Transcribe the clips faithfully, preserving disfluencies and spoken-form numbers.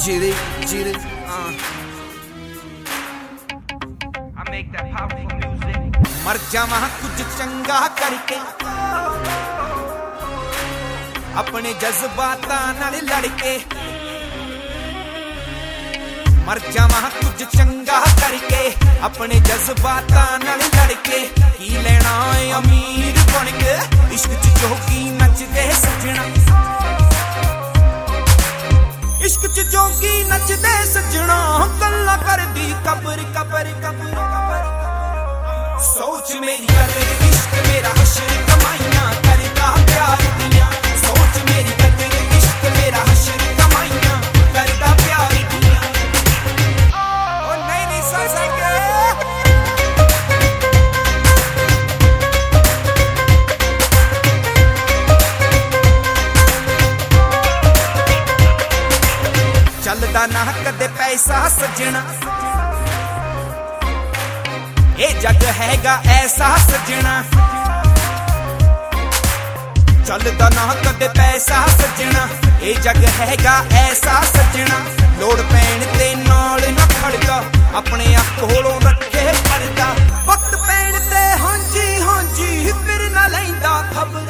Jitty, jitty, uh. I make that powerful music. मर जावां कुछ चंगा करके अपने जज्बातां नाल लड़के मर जावां कुछ चंगा करके अपने जज्बातां नाल लड़के की लेना है अमीर बन के इश्क च जोगी नचदे सजना इश्क च जोगी नचदे सजना गल्ला करदी कबर कबर कबर कबर सोच मेरी कदर इश्क मेरा हशर कमाइयां करदा प्यार दियां सोच मेरी कदर इश्क मेरा हशर कमाइयां करदा प्यार दियां ओ नहीं नहीं सुन सके चलदा ना कदे पैसा सजना ये जग हैगा ऐसा सजना चलदा ना कदे पैसा सजना ये जग हैगा ऐसा सजना लोड़ पैण ते नाल ना खड़दा अपने आप कोलों रखे पर्दा वक्त पैण ते हांजी हांजी फिर ना लैंदा खबर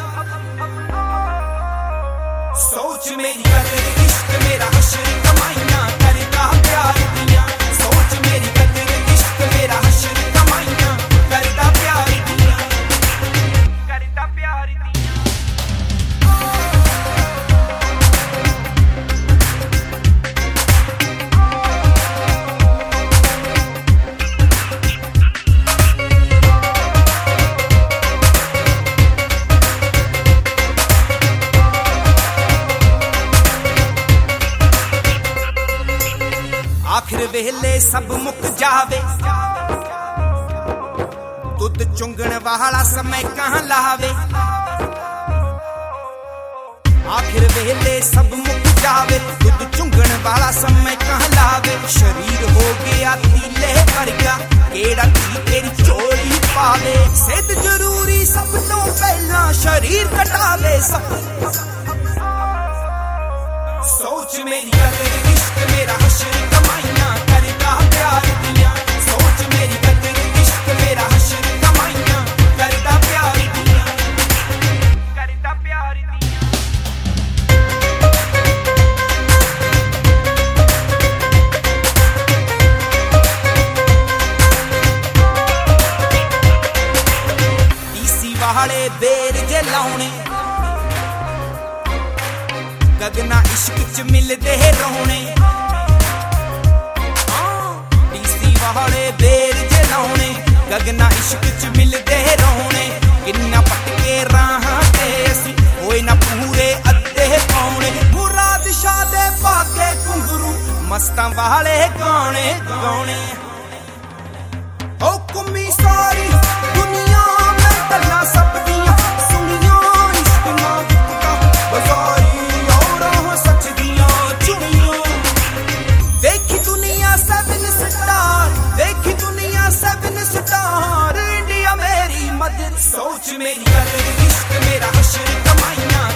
सोच मेरी कदर इश्क मेरा हशर कमाइयां करदा प्यार दियां सोच मेरी कदर इश्क मेरा हशर कमाइयां करदा प्यार दियां करदा प्यार दियां आखिर वेले सब मुक जावे दुध चुंगण वाला समय कहां लावे आखिर वेले सब मुक जावे दुध चुंगण वाला समय कहां लावे शरीर हो गया तीले वर्गा केड़ा की तेरी चोरी पावे सिद्ध जरूरी सब तो पहला शरीर कटावे सब सोच मेरी कदर इश्क मेरा हशर कमाइयां करदा प्यार दियां सोच मेरी कदर इश्क मेरा हशर कमाइयां करदा प्यार दियां करदा प्यार दियां ईसी वाले बेर जे लाउने गगना इश्क च मिलदे रोने डीसी वाले बेर जे लाउने गगना इश्क च मिलदे रोने किन्ना पटके राहां ते असी होए ना पूरे अद्धे पौने मुराद शाह दे पाके घुंगरू मस्तां वाले गाने गाने ओ कुम्मी सारी दुनिया में गल्लां सब दियां सुनियां इश्क ना विकदा बाजारी देखी दुनिया सेवन स्टार देखी दुनिया सेवन स्टार इंडिया मेरी मदद सोच मेरी कदर इश्क मेरा हशर कमाइयां